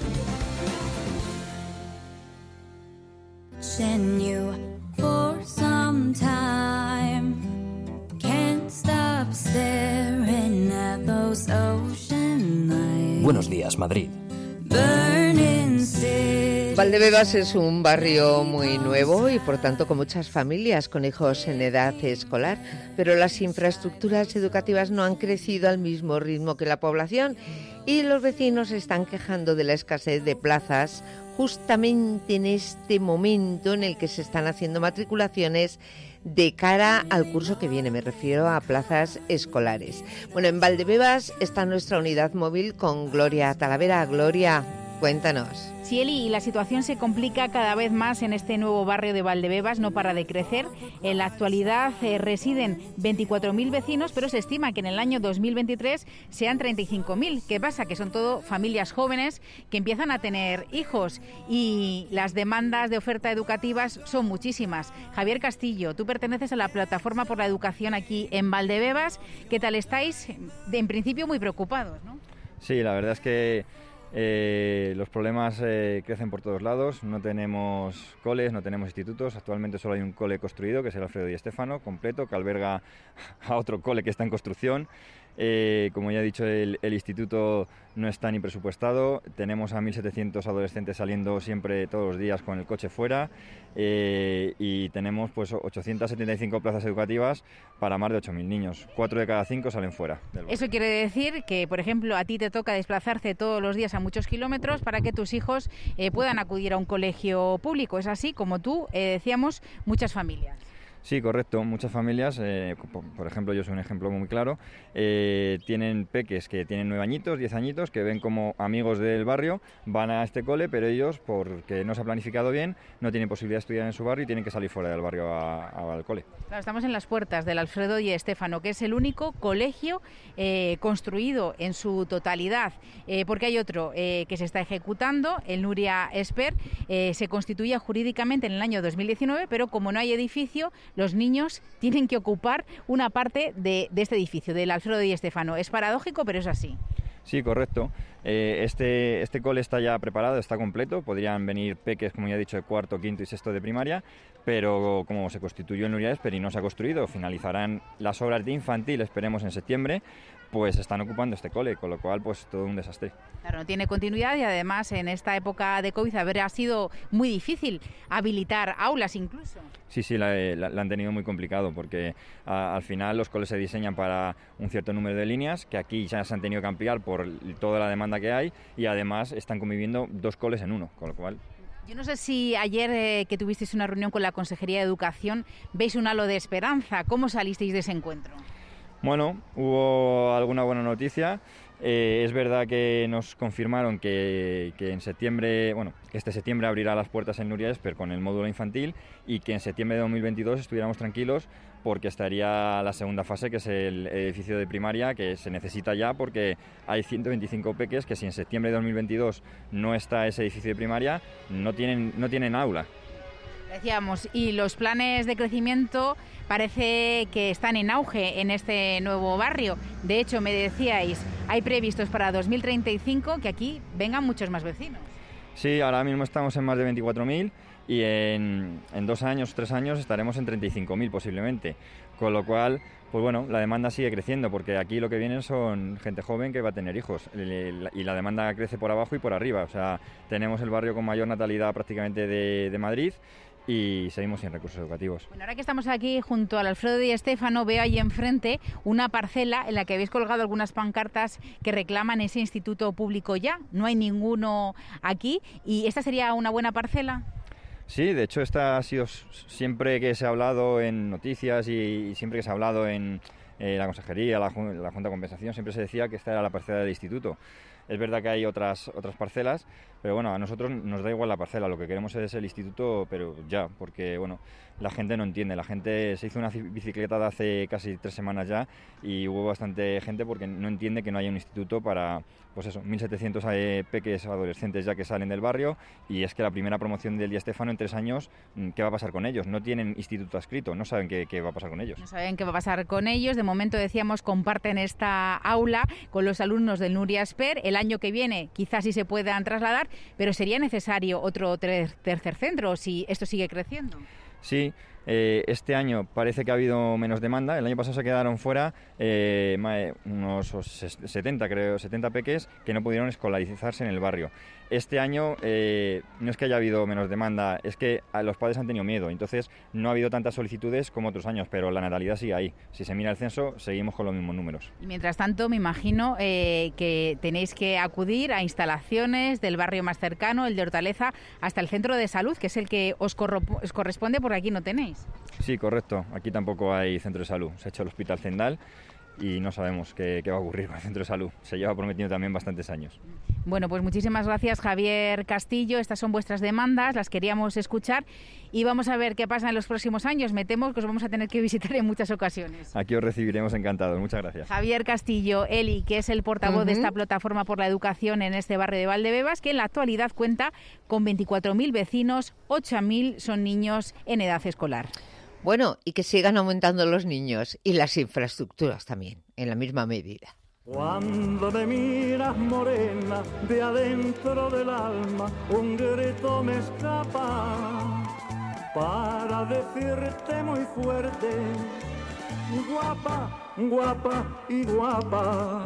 For some time, can't stop staring at those ocean lights. Buenos días, Madrid. Burning still. Valdebebas es un barrio muy nuevo y por tanto con muchas familias con hijos en edad escolar, pero las infraestructuras educativas no han crecido al mismo ritmo que la población y los vecinos se están quejando de la escasez de plazas justamente en este momento en el que se están haciendo matriculaciones de cara al curso que viene, me refiero a plazas escolares. Bueno, en Valdebebas está nuestra unidad móvil con Gloria Talavera. Gloria, cuéntanos. Sí, Eli, y la situación se complica cada vez más en este nuevo barrio de Valdebebas, no para de crecer. En la actualidad residen 24.000 vecinos, pero se estima que en el año 2023 sean 35.000. ¿Qué pasa? Que son todo familias jóvenes que empiezan a tener hijos y las demandas de oferta educativas son muchísimas. Javier Castillo, tú perteneces a la Plataforma por la Educación aquí en Valdebebas. ¿Qué tal estáis? En principio muy preocupados, ¿no? Sí, la verdad es que los problemas crecen por todos lados. No tenemos coles, no tenemos institutos. Actualmente solo hay un cole construido, que es el Alfredo Di Stéfano, completo, que alberga a otro cole que está en construcción. Como ya he dicho, el instituto no está ni presupuestado. Tenemos a 1.700 adolescentes saliendo siempre todos los días con el coche fuera y tenemos pues 875 plazas educativas para más de 8.000 niños. 4 de cada 5 salen fuera del barrio. Eso quiere decir que, por ejemplo, a ti te toca desplazarte todos los días a muchos kilómetros para que tus hijos puedan acudir a un colegio público. Es así, como tú decíamos, muchas familias. Sí, correcto. Muchas familias, por ejemplo, yo soy un ejemplo muy claro, tienen peques que tienen 9 añitos, 10 añitos, que ven como amigos del barrio, van a este cole, pero ellos, porque no se ha planificado bien, no tienen posibilidad de estudiar en su barrio y tienen que salir fuera del barrio al cole. Claro, estamos en las puertas del Alfredo Di Stéfano, que es el único colegio construido en su totalidad, porque hay otro que se está ejecutando, el Nuria Esper, se constituía jurídicamente en el año 2019, pero como no hay edificio, los niños tienen que ocupar una parte de este edificio, del Alfredo Di Stéfano. Es paradójico, pero es así. Sí, correcto. Este cole está ya preparado, está completo. Podrían venir peques, como ya he dicho, de cuarto, quinto y sexto de primaria, pero como se constituyó en Nuria Esper y no se ha construido, finalizarán las obras de infantil, esperemos en septiembre, pues están ocupando este cole, con lo cual pues todo un desastre. Claro, no tiene continuidad y además en esta época de COVID habrá sido muy difícil habilitar aulas incluso. Sí, la han tenido muy complicado porque al final los coles se diseñan para un cierto número de líneas que aquí ya se han tenido que ampliar por toda la demanda que hay y además están conviviendo 2 coles en uno, con lo cual... Yo no sé si ayer que tuvisteis una reunión con la Consejería de Educación veis un halo de esperanza. ¿Cómo salisteis de ese encuentro? Bueno, hubo alguna buena noticia. Es verdad que nos confirmaron que en septiembre, que este septiembre abrirá las puertas en Nuria Esper con el módulo infantil y que en septiembre de 2022 estuviéramos tranquilos porque estaría la segunda fase, que es el edificio de primaria, que se necesita ya porque hay 125 peques que si en septiembre de 2022 no está ese edificio de primaria, no tienen aula. Decíamos, y los planes de crecimiento parece que están en auge en este nuevo barrio. De hecho, me decíais, hay previstos para 2035 que aquí vengan muchos más vecinos. Sí, ahora mismo estamos en más de 24.000 y en 2 años, 3 años estaremos en 35.000 posiblemente. Con lo cual, pues bueno, la demanda sigue creciendo porque aquí lo que vienen son gente joven que va a tener hijos y la demanda crece por abajo y por arriba. O sea, tenemos el barrio con mayor natalidad prácticamente de Madrid y seguimos sin recursos educativos. Bueno, ahora que estamos aquí junto al Alfredo Di Stéfano, veo ahí enfrente una parcela en la que habéis colgado algunas pancartas que reclaman ese instituto público ya. No hay ninguno aquí y ¿esta sería una buena parcela? Sí, de hecho esta ha sido siempre que se ha hablado en noticias y siempre que se ha hablado en la consejería, la Junta de Compensación, siempre se decía que esta era la parcela del instituto. Es verdad que hay otras parcelas, pero bueno, a nosotros nos da igual la parcela, lo que queremos es el instituto, pero ya, porque bueno, la gente no entiende, la gente se hizo una bicicleta de hace casi 3 semanas ya y hubo bastante gente porque no entiende que no haya un instituto para, pues eso, 1.700 peques adolescentes ya que salen del barrio y es que la primera promoción del Di Stéfano en 3 años, ¿qué va a pasar con ellos? No tienen instituto adscrito, no saben qué va a pasar con ellos. No saben qué va a pasar con ellos, de momento decíamos comparten esta aula con los alumnos del Nuria Esper, el año que viene quizás sí se puedan trasladar, pero sería necesario otro tercer centro si esto sigue creciendo. Sí, este año parece que ha habido menos demanda. El año pasado se quedaron fuera unos 70 peques que no pudieron escolarizarse en el barrio. Este año no es que haya habido menos demanda, es que los padres han tenido miedo. Entonces no ha habido tantas solicitudes como otros años, pero la natalidad sigue ahí. Si se mira el censo, seguimos con los mismos números. Y mientras tanto, me imagino que tenéis que acudir a instalaciones del barrio más cercano, el de Hortaleza, hasta el centro de salud, que es el que os corresponde, porque aquí no tenéis. Sí, correcto. Aquí tampoco hay centro de salud. Se ha hecho el Hospital Zendal y no sabemos qué va a ocurrir con el centro de salud. Se lleva prometiendo también bastantes años. Bueno, pues muchísimas gracias, Javier Castillo. Estas son vuestras demandas, las queríamos escuchar y vamos a ver qué pasa en los próximos años. Me temo que os vamos a tener que visitar en muchas ocasiones. Aquí os recibiremos encantados. Muchas gracias. Javier Castillo, Eli, que es el portavoz de esta plataforma por la educación en este barrio de Valdebebas, que en la actualidad cuenta con 24.000 vecinos, 8.000 son niños en edad escolar. Bueno, y que sigan aumentando los niños y las infraestructuras también, en la misma medida. Cuando me miras morena, de adentro del alma, un grito me escapa para decirte muy fuerte, guapa, guapa y guapa.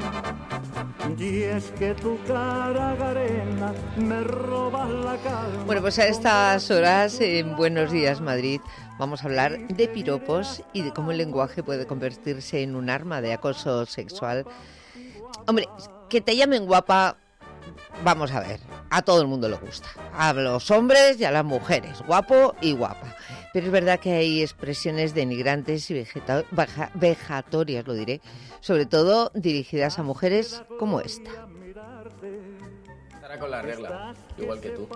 Y es que tu cara garena me roba la calma. Bueno, pues a estas horas en Buenos Días Madrid vamos a hablar de piropos y de cómo el lenguaje puede convertirse en un arma de acoso sexual. Hombre, que te llamen guapa, vamos a ver, a todo el mundo le gusta. A los hombres y a las mujeres, guapo y guapa. Pero es verdad que hay expresiones denigrantes y vejatorias, lo diré, sobre todo dirigidas a mujeres como esta. Estará con la regla, igual que tú.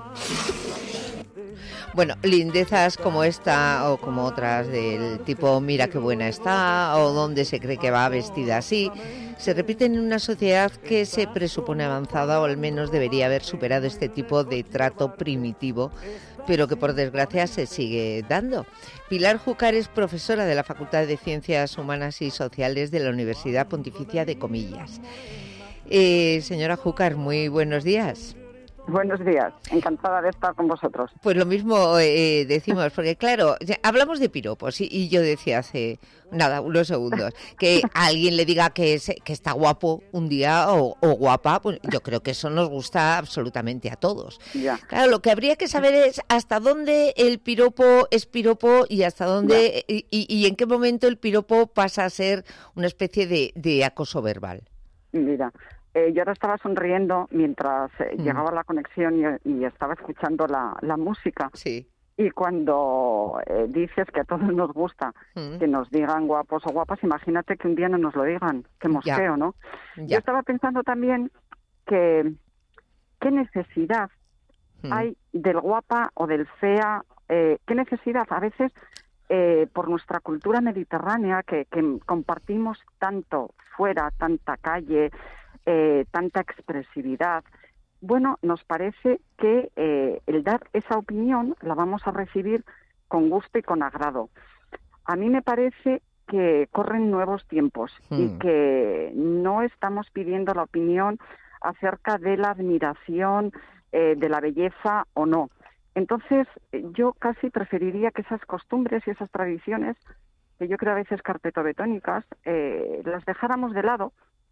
Bueno, lindezas como esta o como otras del tipo mira qué buena está o dónde se cree que va vestida así, se repiten en una sociedad que se presupone avanzada o al menos debería haber superado este tipo de trato primitivo, pero que por desgracia se sigue dando. Pilar Júcar es profesora de la Facultad de Ciencias Humanas y Sociales de la Universidad Pontificia de Comillas. Señora Júcar, muy buenos días. Buenos días, encantada de estar con vosotros. Pues lo mismo decimos, porque claro, hablamos de piropos y yo decía hace unos segundos, que alguien le diga que está guapo un día o guapa, pues yo creo que eso nos gusta absolutamente a todos. Ya. Claro, lo que habría que saber es hasta dónde el piropo es piropo y hasta dónde y en qué momento el piropo pasa a ser una especie de acoso verbal. Mira, yo ahora estaba sonriendo mientras llegaba la conexión y estaba escuchando la música. Sí. Y cuando dices que a todos nos gusta que nos digan guapos o guapas, imagínate que un día no nos lo digan, qué mosqueo, ¿no? Yo estaba pensando también que qué necesidad hay del guapa o del fea, qué necesidad a veces por nuestra cultura mediterránea que compartimos tanto fuera, tanta calle, tanta expresividad. Bueno, nos parece que el dar esa opinión la vamos a recibir con gusto y con agrado. A mí me parece que corren nuevos tiempos y que no estamos pidiendo la opinión acerca de la admiración, de la belleza o no. Entonces, yo casi preferiría que esas costumbres y esas tradiciones, que yo creo a veces carpetobetónicas, las dejáramos de lado,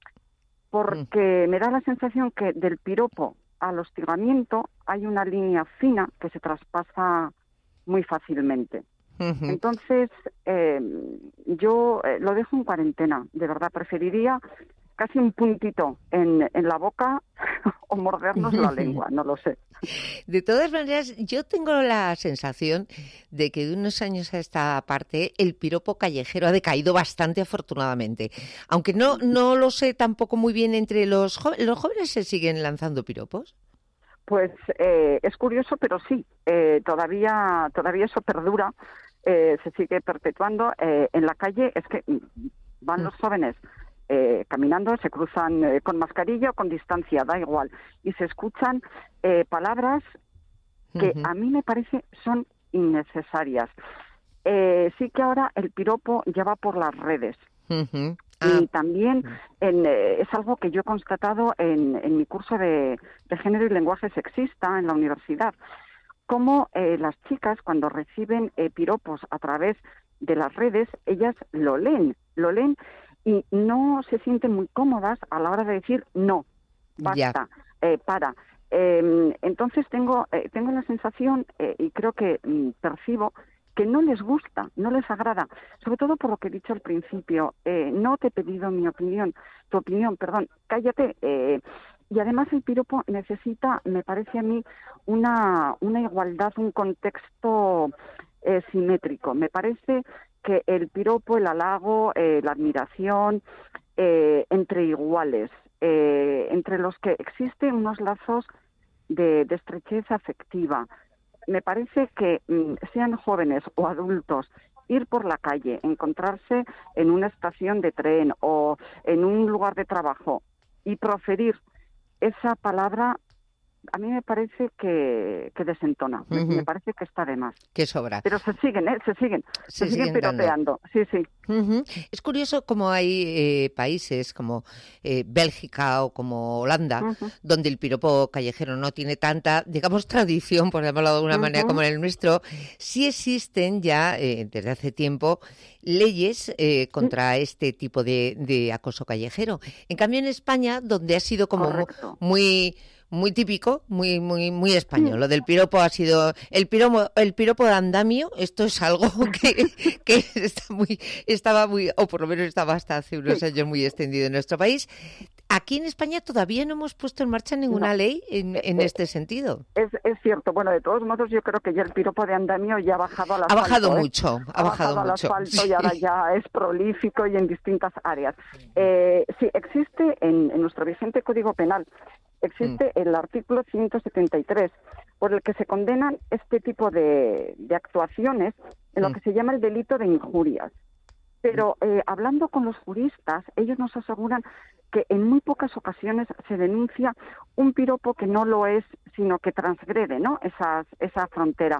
porque me da la sensación que del piropo al hostigamiento hay una línea fina que se traspasa muy fácilmente. Entonces, yo lo dejo en cuarentena, de verdad, preferiría casi un puntito en la boca o mordernos la lengua, no lo sé. De todas maneras, yo tengo la sensación de que de unos años a esta parte el piropo callejero ha decaído bastante, afortunadamente. Aunque no lo sé tampoco muy bien entre los jóvenes. ¿Los jóvenes se siguen lanzando piropos? Pues es curioso, pero sí, todavía eso perdura, se sigue perpetuando. En la calle es que van los jóvenes caminando, se cruzan con mascarilla o con distancia, da igual, y se escuchan palabras que a mí me parece son innecesarias. Sí que ahora el piropo ya va por las redes. Y también es algo que yo he constatado en mi curso de género y lenguaje sexista en la universidad, cómo las chicas cuando reciben piropos a través de las redes, ellas lo leen y no se sienten muy cómodas a la hora de decir no, basta, para. Entonces tengo la sensación y creo que percibo que no les gusta, no les agrada, sobre todo por lo que he dicho al principio. No te he pedido tu opinión, cállate. Y además el piropo necesita, me parece a mí, una igualdad, un contexto simétrico. Me parece que el piropo, el halago, la admiración, entre iguales, entre los que existen unos lazos de estrechez afectiva. Me parece que sean jóvenes o adultos, ir por la calle, encontrarse en una estación de tren o en un lugar de trabajo y proferir esa palabra, a mí me parece que desentona, me parece que está de más. Que sobra. Pero se siguen piropeando. Sí. Es curioso cómo hay países como Bélgica o como Holanda, donde el piropo callejero no tiene tanta, digamos, tradición, por llamarlo de alguna manera, como en el nuestro. Sí existen ya, desde hace tiempo, leyes contra este tipo de acoso callejero. En cambio, en España, donde ha sido como muy típico, muy español. Lo del piropo ha sido el piropo de andamio. Esto es algo que estaba muy, o por lo menos estaba hasta hace unos años muy extendido en nuestro país. Aquí en España todavía no hemos puesto en marcha ninguna ley en este sentido. Es cierto. Bueno, de todos modos, yo creo que ya el piropo de andamio ya ha bajado al asfalto. Ha bajado mucho. Ha bajado al asfalto y ahora ya es prolífico y en distintas áreas. Sí, existe en nuestro vigente Código Penal, existe el artículo 173, por el que se condenan este tipo de actuaciones en lo que se llama el delito de injurias. Pero hablando con los juristas, ellos nos aseguran que en muy pocas ocasiones se denuncia un piropo que no lo es, sino que transgrede, ¿no?, esa frontera.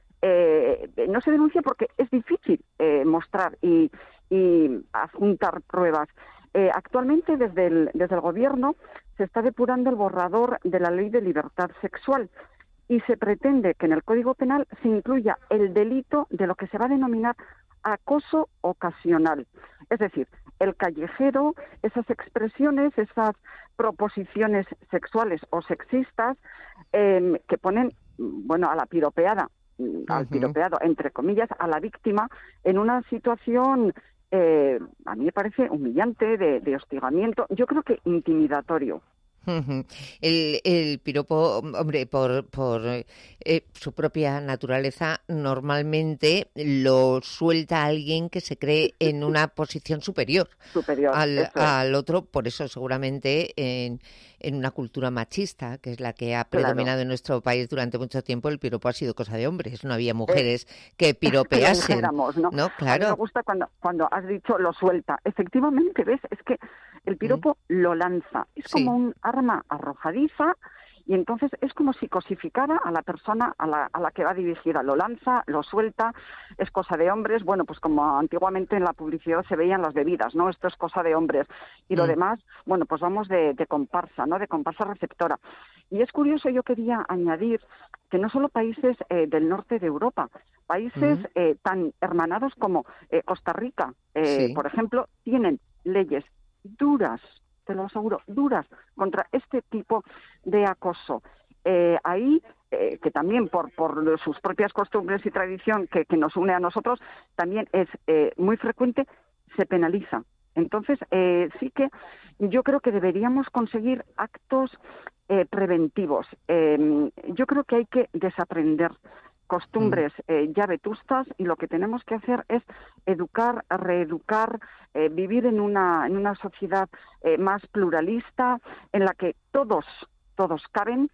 No se denuncia porque es difícil mostrar y adjuntar pruebas. Actualmente desde el gobierno se está depurando el borrador de la Ley de Libertad Sexual y se pretende que en el Código Penal se incluya el delito de lo que se va a denominar acoso ocasional. Es decir, el callejero, esas expresiones, esas proposiciones sexuales o sexistas que ponen, a la piropeada, al piropeado, entre comillas, a la víctima en una situación, a mí me parece humillante, de hostigamiento, yo creo que intimidatorio. El piropo, hombre, por su propia naturaleza, normalmente lo suelta alguien que se cree en una posición superior al otro, por eso seguramente en una cultura machista, que es la que ha predominado en nuestro país durante mucho tiempo, el piropo ha sido cosa de hombres, no había mujeres que piropeasen. ¿No? Claro. A mí me gusta cuando has dicho lo suelta. Efectivamente, ¿ves? Es que el piropo lo lanza. Es como un arma arrojadiza y entonces es como si cosificara a la persona a la que va dirigida. Lo lanza, lo suelta, es cosa de hombres. Bueno, pues como antiguamente en la publicidad se veían las bebidas, ¿no? Esto es cosa de hombres. Y lo demás, bueno, pues vamos de comparsa, ¿no? De comparsa receptora. Y es curioso, yo quería añadir que no solo países del norte de Europa, países tan hermanados como Costa Rica, por ejemplo, tienen leyes duras, te lo aseguro, duras contra este tipo de acoso. Ahí, que también por sus propias costumbres y tradición que nos une a nosotros, también es muy frecuente, se penaliza. Entonces, sí que yo creo que deberíamos conseguir actos preventivos. Yo creo que hay que desaprender costumbres ya vetustas y lo que tenemos que hacer es educar, reeducar, vivir en una sociedad más pluralista en la que todos caben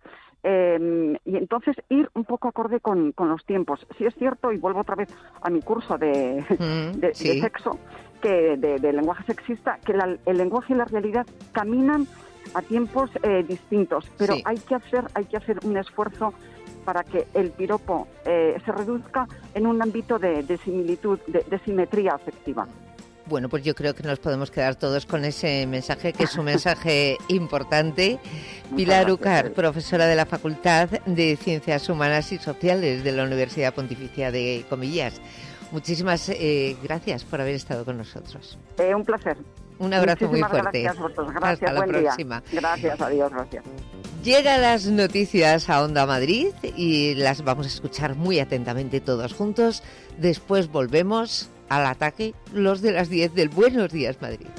y entonces ir un poco acorde con los tiempos. Sí es cierto, y vuelvo otra vez a mi curso de sexo, que de lenguaje sexista, que el lenguaje y la realidad caminan a tiempos distintos, pero hay que hacer un esfuerzo para que el piropo se reduzca en un ámbito de similitud, de simetría afectiva. Bueno, pues yo creo que nos podemos quedar todos con ese mensaje, que es un mensaje importante. Pilar Ucar, profesora de la Facultad de Ciencias Humanas y Sociales de la Universidad Pontificia de Comillas. Muchísimas gracias por haber estado con nosotros. Un placer. Un abrazo muy fuerte. Gracias, vosotros. Gracias, hasta la próxima. Día. Gracias, adiós, gracias. Llegan las noticias a Onda Madrid y las vamos a escuchar muy atentamente todos juntos. Después volvemos al ataque, los de las 10 del Buenos Días Madrid.